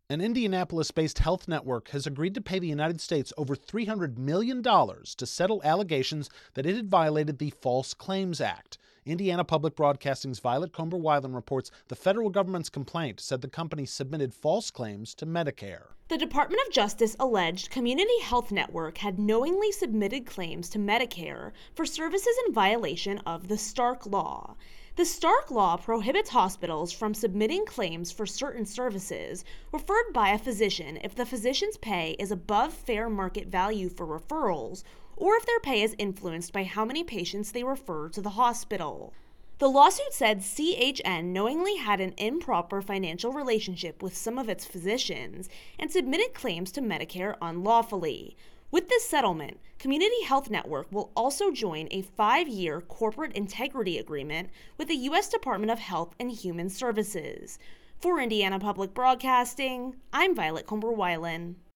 An Indianapolis-based health network has agreed to pay the United States over $300 million to settle allegations that it had violated the False Claims Act. Indiana Public Broadcasting's Violet Comber-Weiland reports the federal government's complaint said the company submitted false claims to Medicare. The Department of Justice alleged Community Health Network had knowingly submitted claims to Medicare for services in violation of the Stark Law. The Stark Law prohibits hospitals from submitting claims for certain services referred by a physician if the physician's pay is above fair market value for referrals, or if their pay is influenced by how many patients they refer to the hospital. The lawsuit said CHN knowingly had an improper financial relationship with some of its physicians and submitted claims to Medicare unlawfully. With this settlement, Community Health Network will also join a 5-year corporate integrity agreement with the U.S. Department of Health and Human Services. For Indiana Public Broadcasting, I'm Violet Comber-Weiland.